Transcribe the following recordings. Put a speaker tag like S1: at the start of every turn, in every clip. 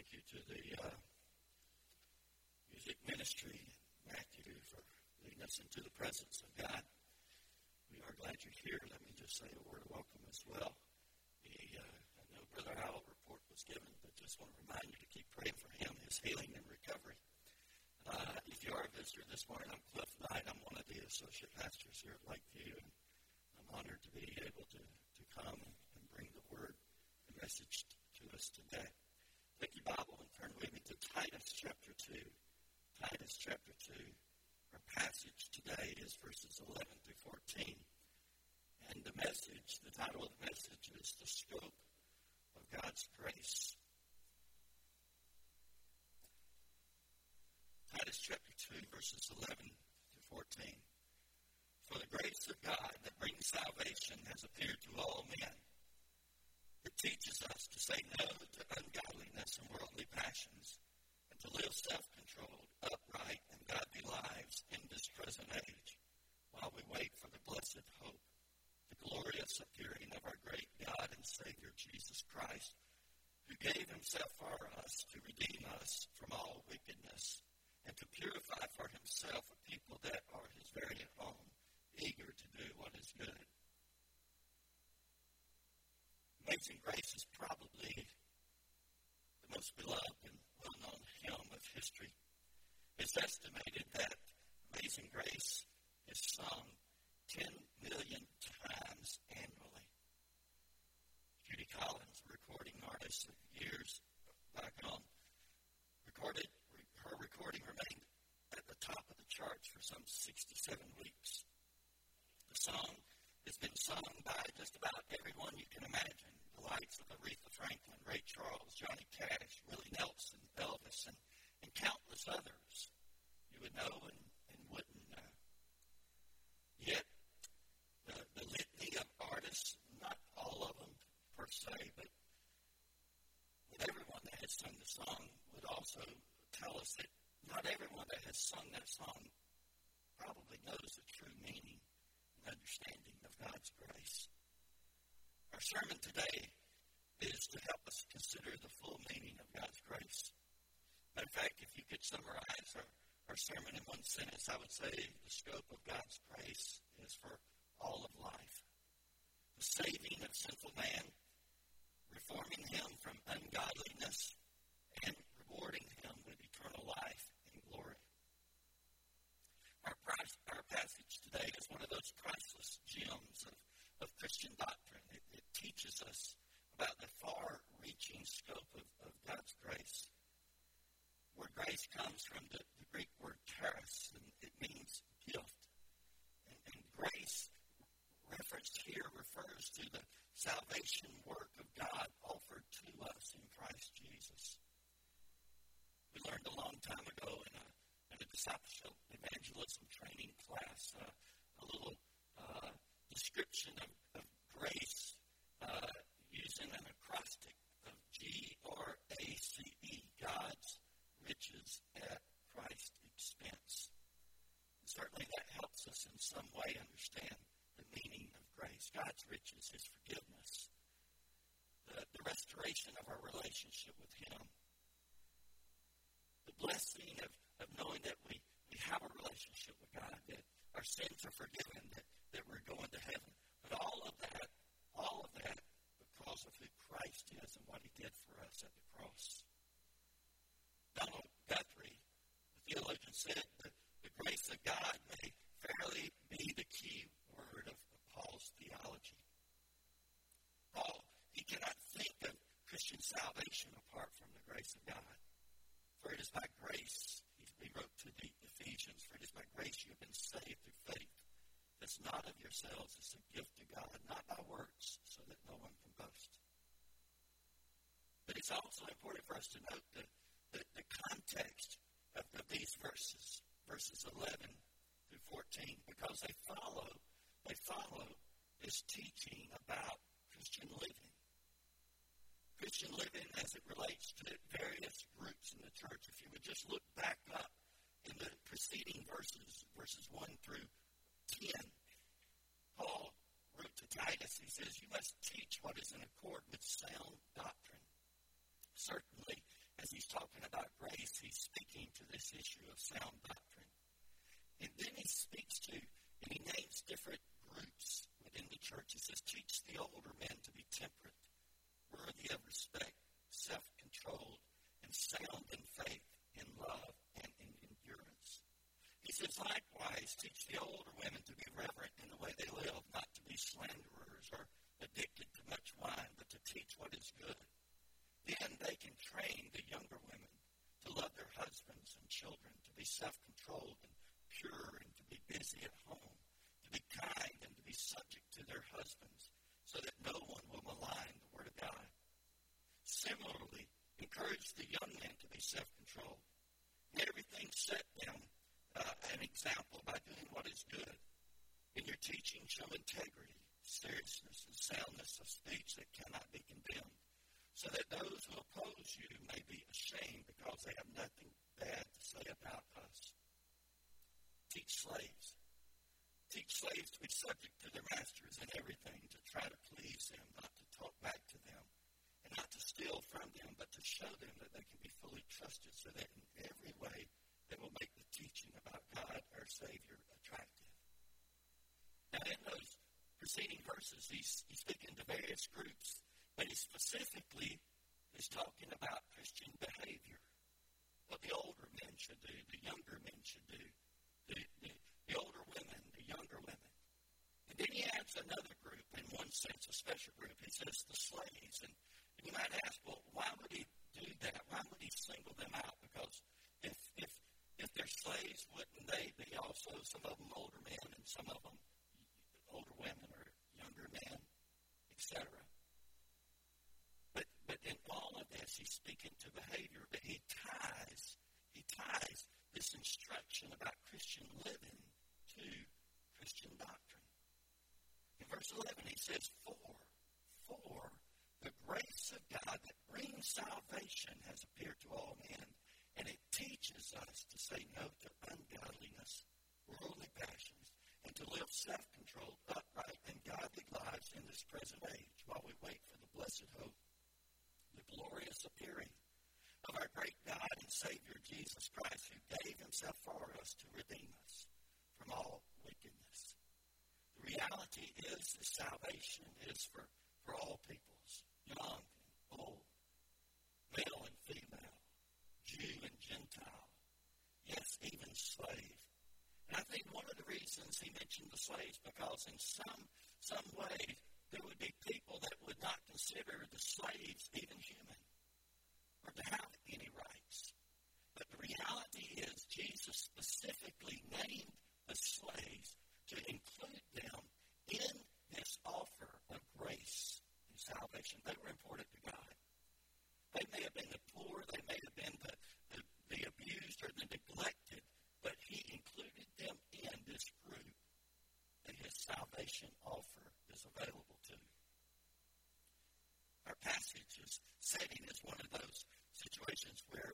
S1: thank you to the music ministry, Matthew, for leading us into the presence of God. We are glad you're here. Let me just say a word of welcome as well. I know Brother Howell report was given, but just want to remind you to keep praying for him, his healing and recovery. If you are a visitor this morning, I'm Cliff Knight. I'm one of the associate pastors here at Lakeview, and I'm honored to be able to come and bring the word and message to us today. Take your Bible and turn with me to Titus chapter 2. Titus chapter 2. Our passage today is verses 11 through 14. And the title of the message is The Scope of God's Grace. Titus chapter 2, verses 11 through 14. For the grace of God that brings salvation has appeared to all men. It teaches us to say no to ungodliness and worldly passions, and to live self-controlled, upright, and godly lives in this present age, while we wait for the blessed hope, the glorious appearing of our great God and Savior Jesus Christ, who gave himself for us to redeem us from all wickedness, and to purify for himself a people that are his very own, eager to do what is good. Amazing Grace is probably the most beloved and well-known hymn of history. It's estimated that Amazing Grace is sung 10 million times annually. Judy Collins, a recording artist of years back on, her recording remained at the top of the charts for some 67 weeks. The song has been sung by just about everyone you can imagine. The likes of Aretha Franklin, Ray Charles, Johnny Cash, Willie Nelson, Elvis, and countless others you would know and wouldn't know. Yet, the litany of artists, not all of them per se, but everyone that has sung the song would also tell us that not everyone that has sung that song probably knows the true meaning and understanding of God's grace. Our sermon today is to help us consider the full meaning of God's grace. Matter of fact, if you could summarize our sermon in one sentence, I would say the scope of God's grace is for all of life. The saving of sinful man, reforming him from ungodliness, and rewarding him with eternal life and glory. Our passage today is one of those priceless gems of Christian doctrine. It teaches us about the far-reaching scope of God's grace. Where grace comes from the Greek word charis, and it means gift. And grace referenced here refers to the salvation work of God offered to us in Christ Jesus. We learned a long time ago in a discipleship evangelism training class a little description of grace using an acrostic of GRACE, God's riches at Christ's expense. And certainly that helps us in some way understand the meaning of grace. God's riches, his forgiveness, the restoration of our relationship with him, the blessing of knowing that we have a relationship with God, that our sins are forgiven, that we're going to heaven. But all of that because of who Christ is and what he did for us at the cross. Donald Guthrie, the theologian, said that the grace of God may fairly be the key word of Paul's theology. Paul, he cannot think of Christian salvation apart from the grace of God. For it is by grace, he wrote to the Ephesians, for it is by grace you have been saved through faith. That's not of yourselves, it's a gift of God, not by works, so that no one can boast. But it's also important for us to note the context of these verses 11 through 14, because they follow this teaching about Christian living. Christian living as it relates to various groups in the church. If you would just look back up in the preceding verses 1 through 10, Paul wrote to Titus, he says, you must teach what is in accord with sound doctrine. Certainly, as as he's talking about grace, he's speaking to this issue of sound doctrine. And then he speaks to, and he names different groups within the church. He says, teach the older men to be temperate, worthy of respect, self-controlled, and sound in faith, in love, and in endurance. He says, likewise, teach the older women to be reverent in the way they live, not to be slanderers or addicted to much wine, but to teach what is good. Then they can train the younger women to love their husbands and children, to be self-controlled and pure, and to be busy at home, to be kind and to be subject to their husbands, so that no one will malign the word of God. Similarly, encourage the young men to be self-controlled. In everything, set them an example by doing what is good. In your teaching, show integrity, seriousness, and soundness of speech that cannot be condemned, so that those who oppose you may be ashamed because they have nothing bad to say about us. Teach slaves. Teach slaves to be subject to their masters in everything, to try to please them, not to talk back to them, and not to steal from them, but to show them that they can be fully trusted, so that in every way they will make the teaching about God, our Savior, attractive. Now, in those preceding verses, he's speaking to various groups, but he specifically is talking about Christian behavior, what the older men should do, the younger men should do, the older women, the younger women. And then he adds another group, in one sense, a special group. He says the slaves. And you might ask, well, why would he do that? Why would he single them out? Because if they're slaves, wouldn't they be also, some of them older men and some of them older women or younger men, etc.? But in all of this, he's speaking to behavior, but he ties this instruction about Christian living to Christian doctrine. In verse 11, he says, For the grace of God that brings salvation has appeared to all men, and it teaches us to say no to ungodliness, worldly passions, and to live self-controlled, upright, and godly lives in this present age, while we wait for the blessed hope, the glorious appearing of our great God and Savior, Jesus Christ, who gave himself for us to redeem us from all wickedness. The reality is that salvation is for all peoples, young and old, male and female, Jew and Gentile, yes, even slave. And I think one of the reasons he mentioned the slaves, because in some way there would be people that would not consider the slaves even human or to have any rights. But the reality is Jesus specifically named the slaves to include them in this offer of grace and salvation. They were important to God. They may have been the poor, they may have been the abused or the neglected, but he included them in this group that his salvation offer is available to. Our passage's setting is one of those situations where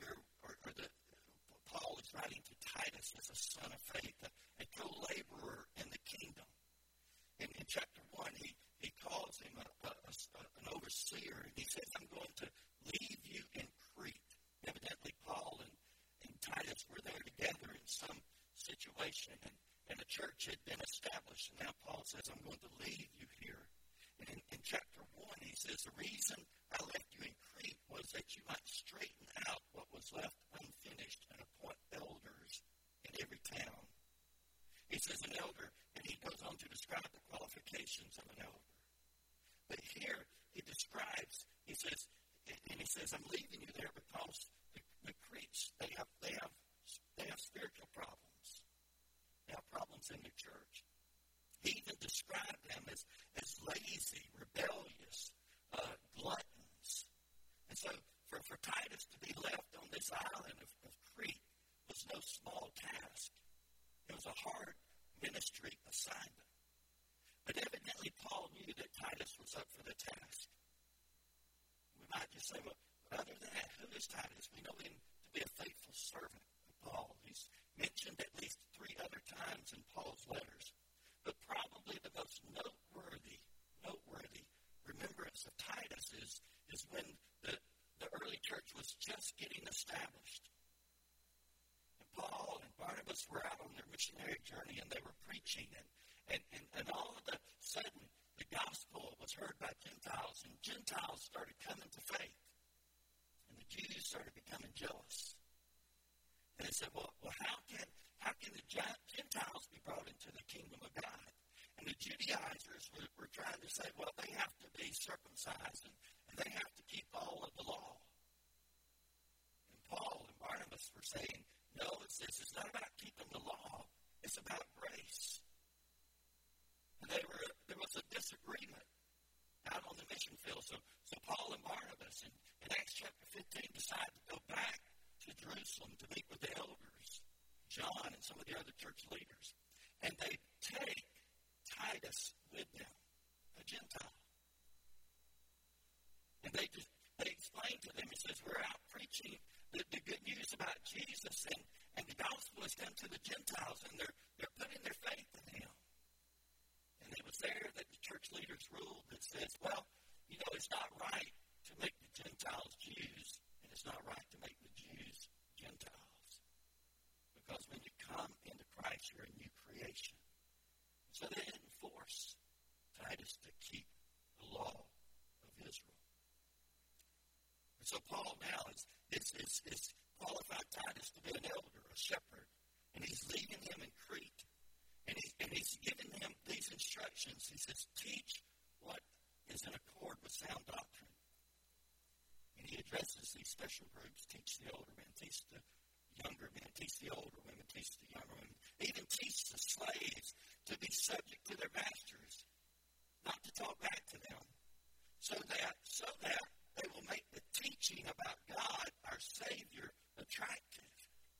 S1: Paul is writing to Titus as a son of faith, a co-laborer in the kingdom. In chapter 1, he calls him an overseer, and he says, I'm going to leave you in Crete. Evidently, Paul and Titus were there together in some situation, and a church had been established. And now Paul says, I'm going to leave you here. And in chapter 1, he says, the reason I left you in Crete was that you might straighten out what was left unfinished and appoint elders in every town. He says an elder, and he goes on to describe the qualifications of an elder. But here he describes, he says, I'm leaving you there because the Cretes, they have spiritual problems. They have problems in the church. He even described them as lazy, rebellious, gluttons. And so for Titus to be left on this island of Crete was no small task. It was a hard ministry assignment. But evidently Paul knew that Titus was up for the task. We might just say, well, other than that, who is Titus? We know him to be a faithful servant of Paul. He's mentioned at least 3 other times in Paul's letters. But probably the most noteworthy remembrance of Titus is when the early church was just said, well how can the Gentiles be brought into the kingdom of God? And the Judaizers were trying to say, well, they have to be circumcised and they have to keep all of the law. And Paul and Barnabas were saying, no, it's not about keeping the law. It's about grace. And there was a disagreement out on the mission field. So Paul and Barnabas in Acts chapter 15 decided to go back to Jerusalem to meet with the elders, John and some of the other church leaders. And they take Titus with them, a Gentile. And they explained to them, it says, we're out preaching the good news about Jesus, and the gospel has come to the Gentiles, and they're putting their faith in him. And it was there that the church leaders ruled that says, well, it's not right to make the Gentiles Jews, and it's not right to make the Jews Gentiles. Because when you come into Christ, you're a new creation. So they didn't force Titus to keep the law of Israel. And so Paul now is qualified Titus to be an elder, a shepherd, and he's leading him in Crete. And he's giving him these instructions. He says, teach what is in accord with sound doctrine. And he addresses these special groups, teach the older men, teach the younger men, teach the older women, teach the younger women. Even teach the slaves to be subject to their masters, not to talk back to them, so that they will make the teaching about God, our Savior, attractive.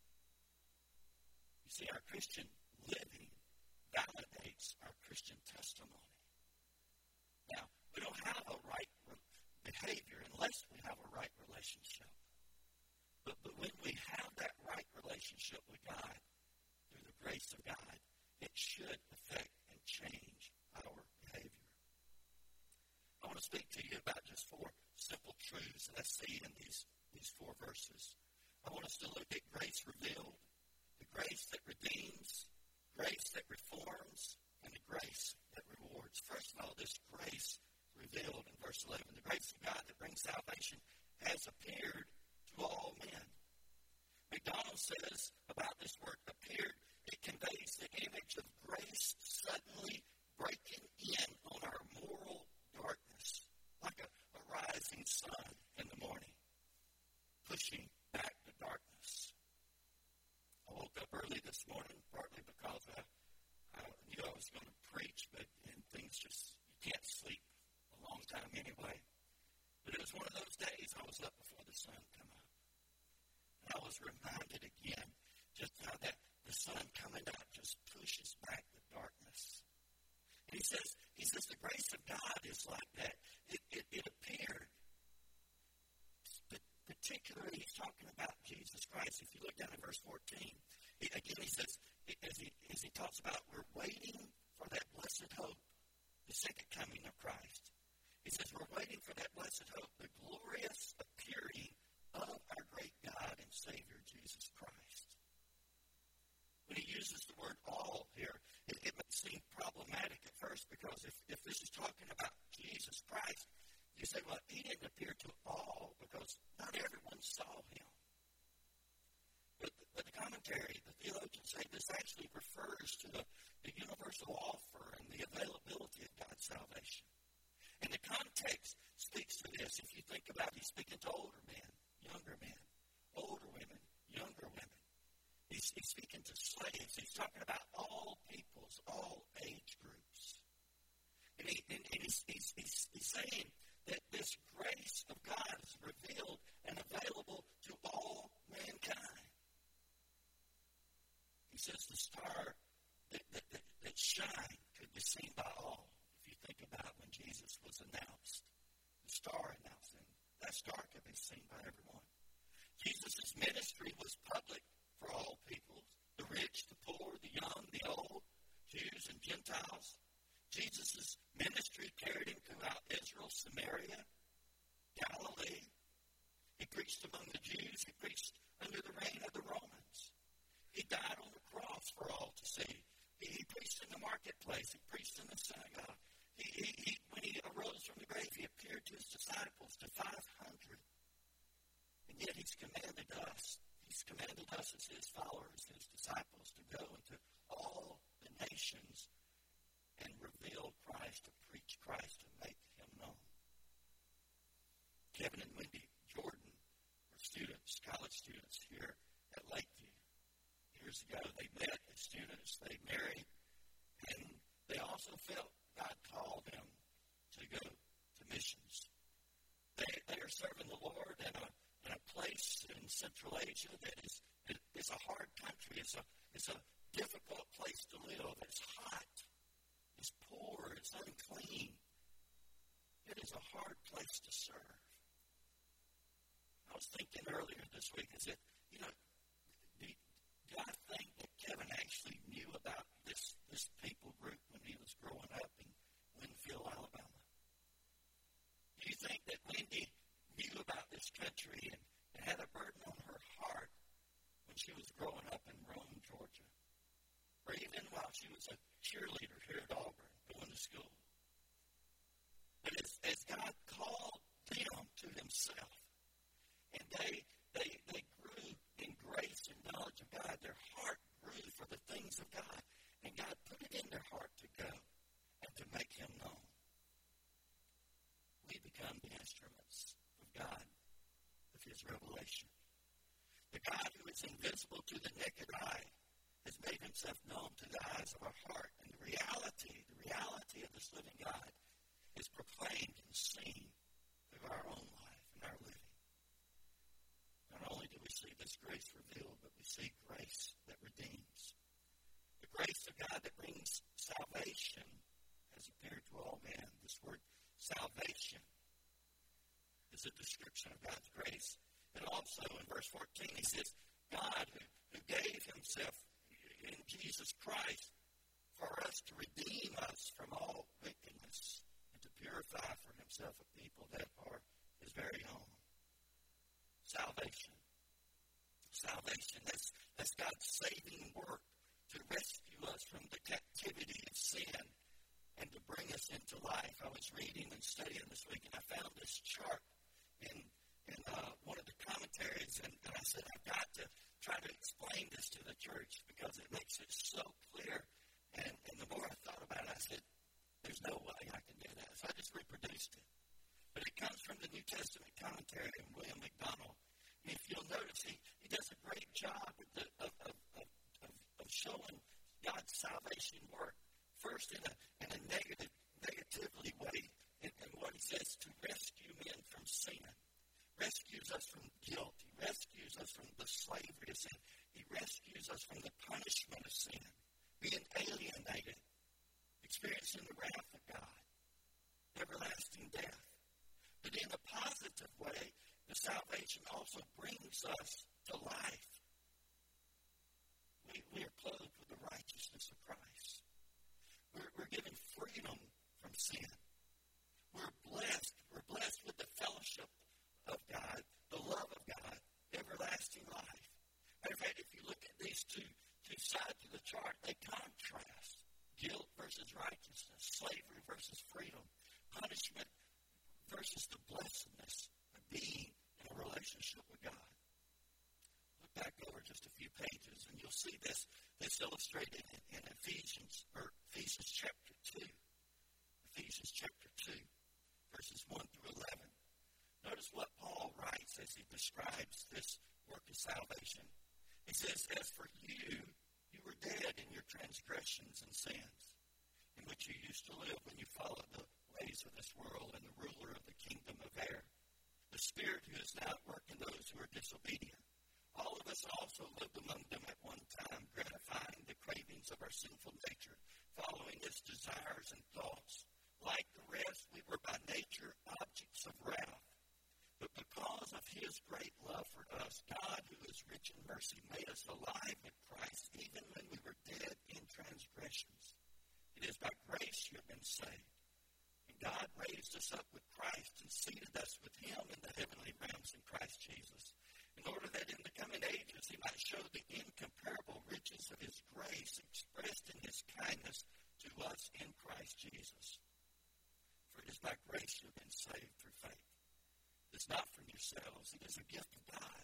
S1: You see, our Christian living validates our Christian testimony. Now, we don't have a right behavior unless we have a right relationship. But when we have that right relationship with God, through the grace of God, it should affect and change our behavior. I want to speak to you about just 4 simple truths that I see in these 4 verses. I want us to look at grace revealed, the grace that redeems, grace that reforms, and the grace that rewards. First of all, this grace revealed in verse 11. The grace of God that brings salvation has appeared to all men. McDonald says about this word appeared, it conveys the image of grace suddenly breaking in on our moral darkness, like a rising sun in the morning, pushing back the darkness. I woke up early this morning, partly because I knew I was going to preach, and things just, you can't sleep a long time anyway. But it was one of those days I was up before the sun came up. And I was reminded again just how that the sun coming out just pushes back the darkness. And he says the grace of God is like that. It appeared. Particularly, he's talking about Jesus Christ. If you look down at verse 14, again he says, as he talks about, we're waiting for that blessed hope, the second coming of Christ. He says we're waiting for that blessed hope, the glorious appearing of our great God and Savior, Jesus Christ. When he uses the word all here, it may seem problematic at first, because if this is talking about Jesus Christ, you say, well, he didn't appear to all because not everyone saw him. But the commentary, the theologians say this actually refers to the universal offer and the availability of God's salvation. And the context speaks to this. If you think about it, he's speaking to older men, younger men, older women, younger women. He's speaking to slaves. He's talking about all peoples, all age groups. And he's saying that this grace of God is revealed and available to all mankind. He says the star that shined could be seen by all. If you think about when Jesus was announced, the star announcing, that star could be seen by everyone. Jesus' ministry was public for all peoples, the rich, the poor, the young, the old, Jews and Gentiles. Jesus' ministry carried him throughout Israel, Samaria, Galilee. He preached among the Jews. He preached under the reign of the Romans. He died on the cross for all to see. He preached in the marketplace. He preached in the synagogue. When he arose from the grave, he appeared to his disciples, to 500. And yet he's commanded us. He He's commanded us as his followers, his disciples, to go into all the nations and reveal Christ, to preach Christ, to make him known. Kevin and Wendy Jordan were students, college students here at Lakeview. Years ago, they met as students, they married, and they also felt God called them to go to missions. They are serving the Lord in a place in Central Asia that is a hard country. It's a difficult place to live. It's hot. It's poor. It's unclean. It is a hard place to serve. I was thinking earlier this week, do I think that Kevin actually knew about this people group when he was growing up in Winfield, Alabama? Do you think that Wendy knew about this country and had a burden on her heart when she was growing up in Rome, Georgia? Or even while she was a cheerleader here at Auburn, going to school? But as God called them to himself, and they grew in grace and knowledge of God, their heart grew for the things of God, and God put it in their heart to go and to make him known. We become the instruments of God, of his revelation. The God who is invisible to the naked eye has made himself known to the eyes of our heart. And the reality of this living God is proclaimed and seen through our own life and our living. Not only do we see this grace revealed, but we see grace that redeems. The grace of God that brings salvation has appeared to all men. This word salvation is a description of God's grace. And also in verse 14 he says, God who gave himself in Jesus Christ for us to redeem us from all wickedness and to purify for himself a people that are his very own. Salvation. Salvation, that's God's saving work to rescue us from the captivity of sin and to bring us into life. I was reading and studying this week, and I found this chart in one of the commentaries, and I said, I've got to try to explain this to the church because it makes it so clear. And the more I thought about it, I said, there's no way I can do that. So I just reproduced it. But it comes from the New Testament commentary of William MacDonald. And if you'll notice, he does a great job of showing God's salvation work. First in a negatively way, and what he says, to rescue men from sin. Rescues us from guilt. He rescues us from the slavery of sin. He rescues us from the punishment of sin, being alienated, experiencing the wrath of God, everlasting death. But in a positive way, the salvation also brings us to life. We are clothed with the righteousness of Christ. We're given freedom from sin. We're blessed. We're blessed with the fellowship of God, the love of God, everlasting life. Matter of fact, if you look at these two sides of the chart, they contrast. Guilt versus righteousness, slavery versus freedom, punishment versus the blessedness of being in a relationship with God. Look back over just a few pages, and you'll see this illustrated in Ephesians chapter 2. Ephesians chapter 2, verses 1 through 11. Notice what Paul writes as he describes this work of salvation. He says, as for you were dead in your transgressions and sins, in which you used to live when you followed the ways of this world and the ruler of the kingdom of air, the spirit who is now at work in those who are disobedient. All of us also lived among them at one time, gratifying the cravings of our sinful nature, following its desires and thoughts. Like the rest, we were by nature objects of wrath. But because of his great love for us, God, who is rich in mercy, made us alive with Christ, even when we were dead in transgressions. It is by grace you have been saved. And God raised us up with Christ and seated us with him in the heavenly realms in Christ Jesus, in order that in the coming ages he might show the incomparable riches of his grace expressed in his kindness to us in Christ Jesus. For it is by grace you have been saved through faith. It's not from yourselves. It is a gift of God,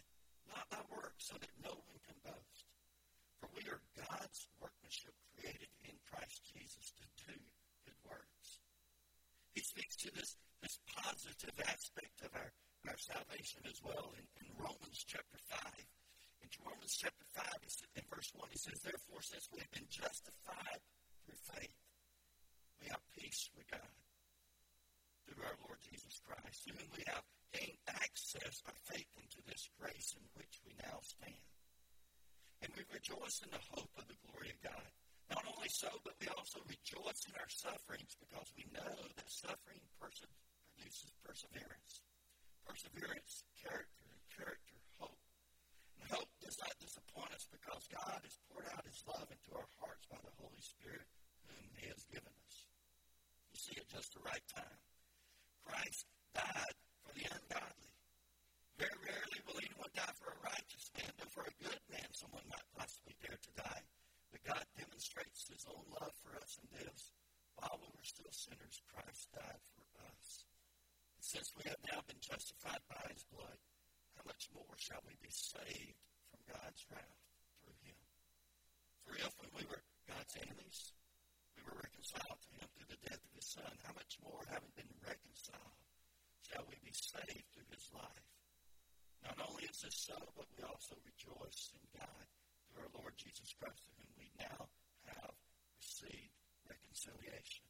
S1: not by works, so that no one can boast. For we are God's workmanship created in Christ Jesus to do good works. He speaks to this positive aspect of our salvation as well in Romans chapter 5. In Romans chapter 5, in verse 1, he says, therefore, since we have been justified through faith, we have peace with God through our Lord Jesus Christ, to whom we have gained access by faith into this grace in which we now stand. And we rejoice in the hope of the glory of God. Not only so, but we also rejoice in our sufferings because we know that suffering produces perseverance. Perseverance, character, and character, hope. And hope does not disappoint us because God has poured out his love into our hearts by the Holy Spirit whom he has given us. You see, at just the right time, Christ died for the ungodly. Very rarely will anyone die for a righteous man, but for a good man someone might possibly dare to die. But God demonstrates his own love for us in this. While we were still sinners, Christ died for us. And since we have now been justified by his blood, how much more shall we be saved from God's wrath through him? For if when we were God's enemies, we were reconciled to him through the death of his Son, how much more, having been reconciled, shall we be saved through his life? Not only is this so, but we also rejoice in God through our Lord Jesus Christ, to whom we now have received reconciliation.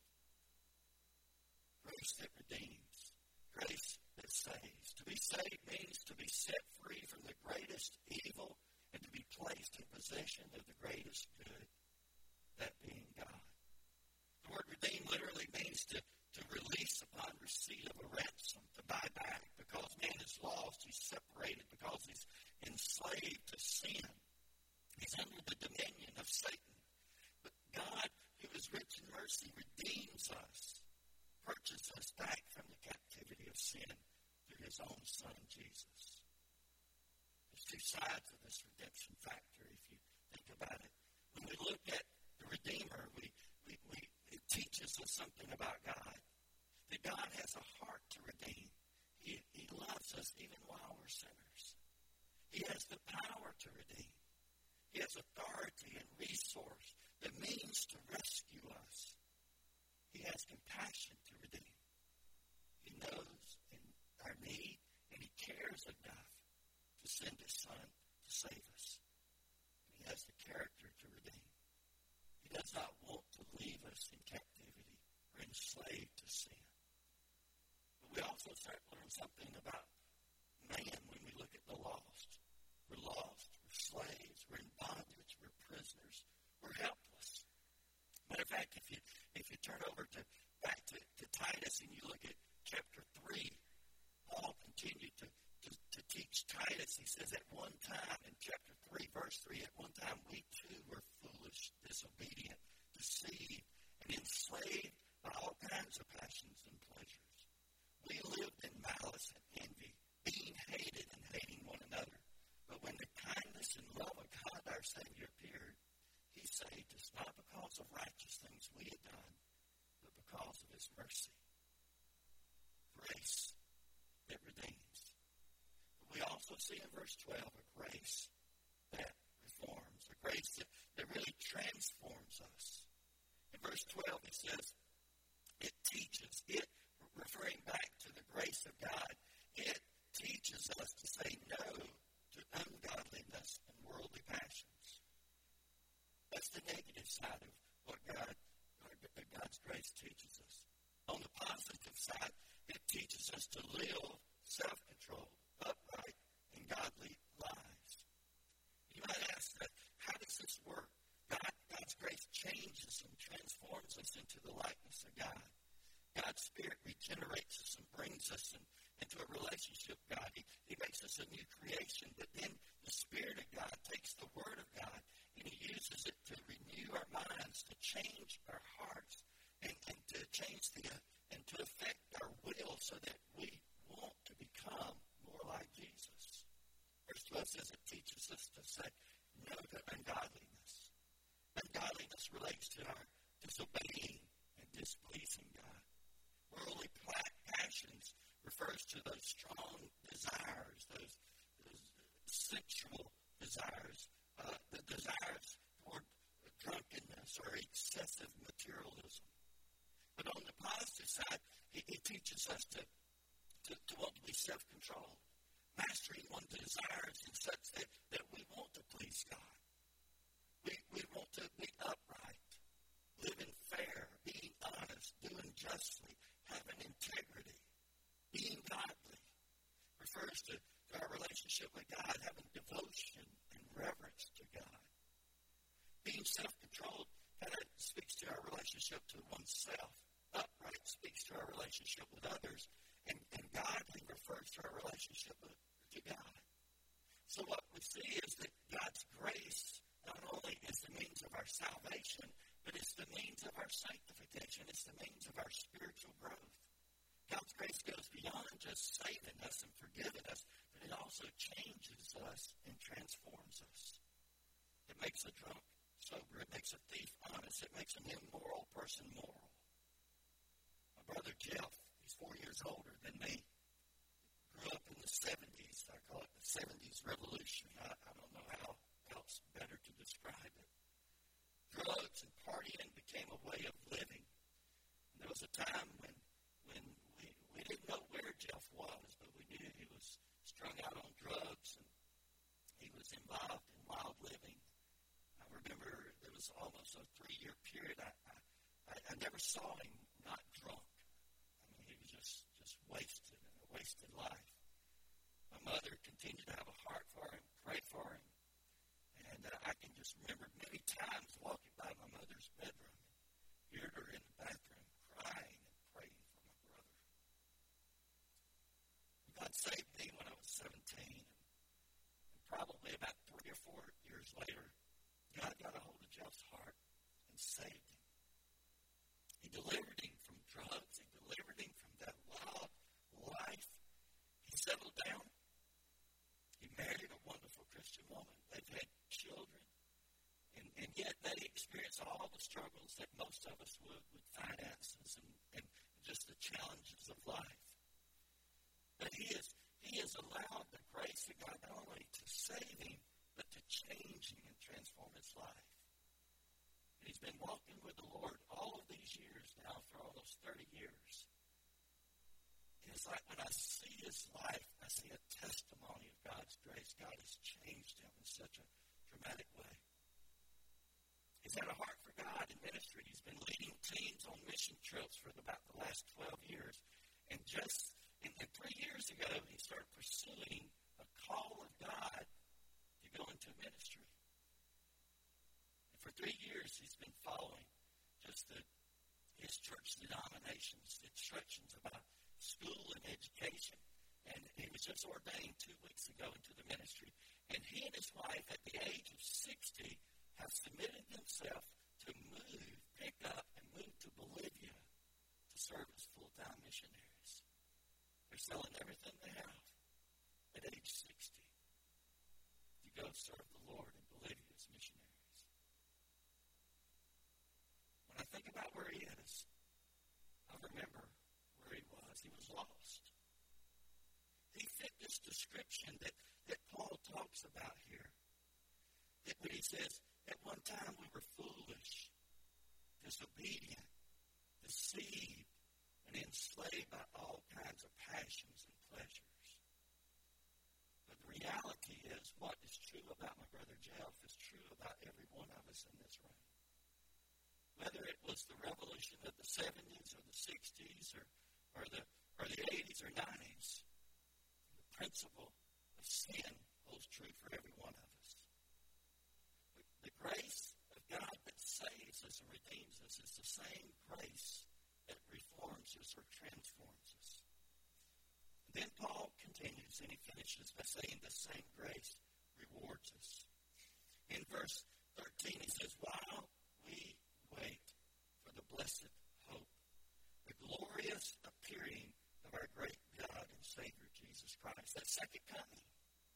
S1: Grace that redeems. Grace that saves. To be saved means to be set free from the greatest evil and to be placed in possession of the greatest good, that being God. The word redeem literally means to release upon receipt of a ransom, to buy back. Because man is lost, he's separated, because he's enslaved to sin. He's under the dominion of Satan. But God, who is rich in mercy, redeems us, purchases us back from the captivity of sin through his own Son, Jesus. There's two sides of this redemption factor, if you think about it. When we look at the Redeemer, it teaches us something about God. That God has a heart to redeem. He loves us even while we're sinners. He has the power to redeem. He has authority and resource, the means to rescue us. He has compassion to redeem. He knows our need, and he cares enough to send his Son to save us. And he has the character to redeem. He does not want to leave us in captivity or enslaved to sin. But we also start to learn something about man when we look at the lost. We're lost, we're slaves, we're in bondage, we're prisoners, we're helpless. Matter of fact, if you turn over back to Titus and you look at chapter 3, Paul continued to teach Titus. He says at one time, in chapter 3, verse 3, at one time we too were foolish, disobedient, deceived, and enslaved by all kinds of passions and pleasures. We lived in malice and envy, being hated and hating one another. But when the kindness and love of God our Savior appeared, he saved us not because of righteous things we had done, but because of his mercy. Grace that redeems. But we also see in verse 12 a grace that reforms, a grace that really transforms us. In verse 12 it says, it teaches, referring back to the grace of God, it teaches us to say no to ungodliness and worldly passions. That's the negative side of what God's grace teaches us. On the positive side, it teaches us to live self-controlled, upright, and godly lives. You might ask that, how does this work? God's grace changes and transforms us into the likeness of God. God's Spirit regenerates us and brings us into a relationship with God. He makes us a new creation, but then the Spirit of God takes the Word of God and he uses it to renew our minds, to change our hearts, and to change and to affect our will so that we want to become more like Jesus. Verse 12 says it teaches us to say no to ungodliness. Ungodliness relates to our disobeying and displeasing God. Worldly passions refers to those strong desires, those some desires and such that we want to please God. We want to be upright, living fair, being honest, doing justly, having integrity, being godly. Refers to our relationship with God, having devotion and reverence to God. Being self-controlled kind of speaks to our relationship to oneself. Upright speaks to our relationship with others. And godly refers to our relationship to God. So what we see is that God's grace not only is the means of our salvation, but it's the means of our sanctification. It's the means of our spiritual growth. God's grace goes beyond just saving us and forgiving us, but it also changes us and transforms us. It makes a drunk sober. It makes a thief honest. It makes an immoral person moral. My brother Jeff, he's 4 years older than me, grew up in the 70s. I call it the 70s revolution. I don't know how else better to describe it. Drugs and partying became a way of living. And there was a time when we didn't know where Jeff was, but we knew he was strung out on drugs and he was involved in wild living. I remember there was almost a 3-year period. I never saw him not drunk. I mean, he was just wasted in a wasted life. My mother continued to have a heart for him, pray for him. And I can just remember many times walking by my mother's bedroom and hearing her in the bathroom crying and praying for my brother. God saved me when I was 17. And probably about 3 or 4 years later, God got a hold of Jeff's heart and saved him. He delivered him from drugs. He delivered him from that wild life. He settled down. He married a wonderful Christian woman. They've had children. And yet they experience all the struggles that most of us would with finances and just the challenges of life. But he has allowed the grace of God not only to save him, but to change him and transform his life. And he's been walking with the Lord all of these years now, for almost 30 years. And it's like when I see his life, I see a testimony of God's grace. God has changed him in such a dramatic way. He's had a heart for God in ministry. He's been leading teams on mission trips for about the last 12 years. And just and 3 years ago, he started pursuing a call of God to go into ministry. And for 3 years, he's been following just his church denomination's instructions about school and education. And he was just ordained 2 weeks ago into the ministry. And he and his wife, at the age of 60, have submitted themselves to pick up and move to Bolivia to serve as full-time missionaries. They're selling everything they have at age 60 to go serve the Lord in Bolivia as missionaries. When I think about where he is, I remember where he was. He was lost. He fit this description that Paul talks about here. That when he says, at one time we were foolish, disobedient, deceived, and enslaved by all kinds of passions and pleasures. But the reality is, what is true about my brother Jeff is true about every one of us in this room. Whether it was the revolution of the 70s or the 60s or the 80s or 90s, the principle of sin holds true for every one of us. The grace of God that saves us and redeems us is the same grace that reforms us or transforms us. And then Paul continues and he finishes by saying the same grace rewards us. In verse 13 he says, while we wait for the blessed hope, the glorious appearing of our great God and Savior Jesus Christ. That second coming.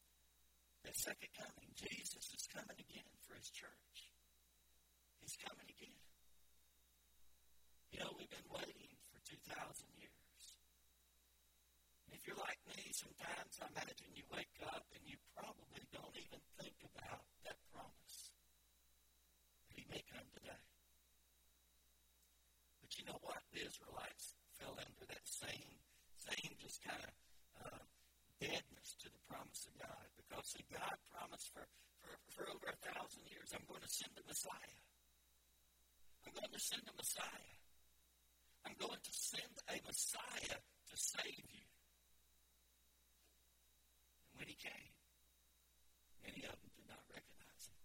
S1: Jesus is coming again for his church. He's coming again. You know, we've been waiting for 2,000 years. And if you're like me, sometimes I imagine you wake up and you probably don't even think about that promise that he may come today. But you know what? The Israelites fell under that same just kind of deadness to the promise of God. Because, see, God promised for over 1,000 years, I'm going to send the Messiah. I'm going to send a Messiah. I'm going to send a Messiah to save you. And when he came, many of them did not recognize him.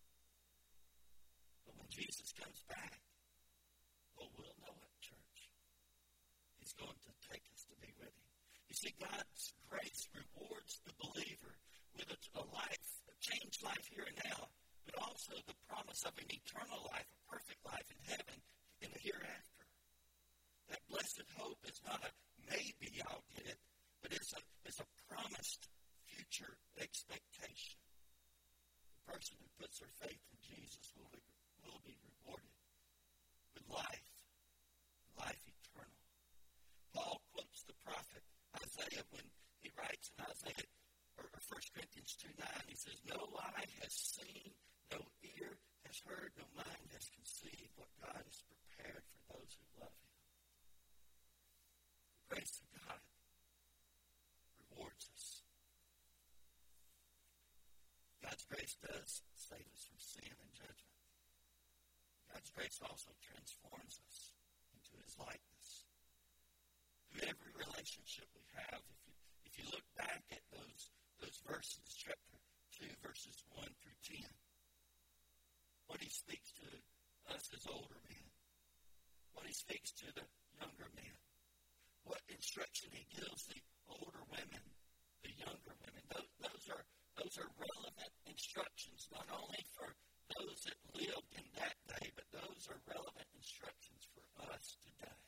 S1: But when Jesus comes back, well, we'll know it, church. He's going to take us to be with him. You see, God's grace rewards the believer with a life, a changed life here and now, but also the promise of an eternal life, a perfect life in heaven in the hereafter. That blessed hope is not a maybe I'll get it, but it's a promised future expectation. The person who puts their faith in Jesus will be rewarded with life eternal. Paul quotes the prophet Isaiah when he writes in Isaiah, or 1 Corinthians 2:9, he says, no eye has seen, no ear has heard, no mind has conceived what God has prepared for those who love him. The grace of God rewards us. God's grace does save us from sin and judgment. God's grace also transforms us into his likeness. Through every relationship we have, if you look back at those verses, chapter 2, verses 1 through 10, what he speaks to us as older men, what he speaks to the younger men, what instruction he gives the older women, the younger women, those are relevant instructions, not only for those that lived in that day, but those are relevant instructions for us today.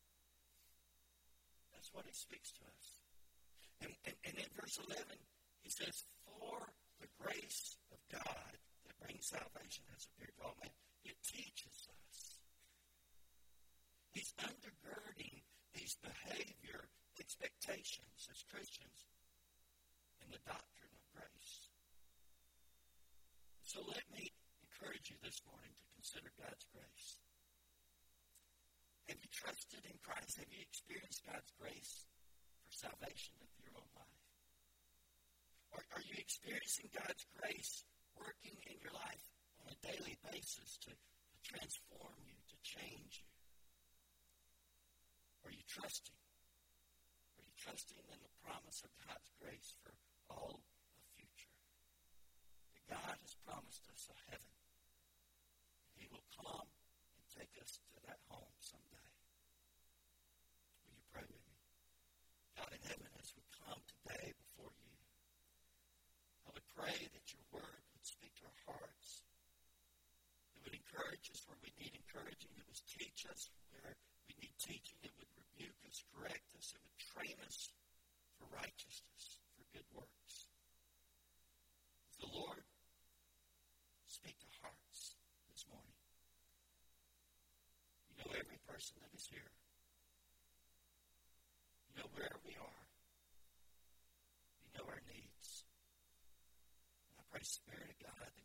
S1: That's what he speaks to us. And in verse 11, he says, for the grace of God that brings salvation has appeared to all men. It teaches us. He's undergirding these behavior expectations as Christians in the doctrine of grace. So let me encourage you this morning to consider God's grace. Have you trusted in Christ? Have you experienced God's grace for salvation of your own life? Or are you experiencing God's grace working in your life on a daily basis to transform you, to change you? Are you trusting? Are you trusting in the promise of God's grace for all the future? That God has promised us a heaven. And he will come and take us to that home someday. Will you pray with me? God in heaven, as we come today before you, I would pray that your word would speak to our hearts. It would encourage us where we need encouraging. It would teach us where we need teaching. It would rebuke us, correct us. It would train us for righteousness, for good works. The Lord, speak to hearts this morning. You know every person that is here. You know where we are. You know our needs. And I pray, Spirit of God,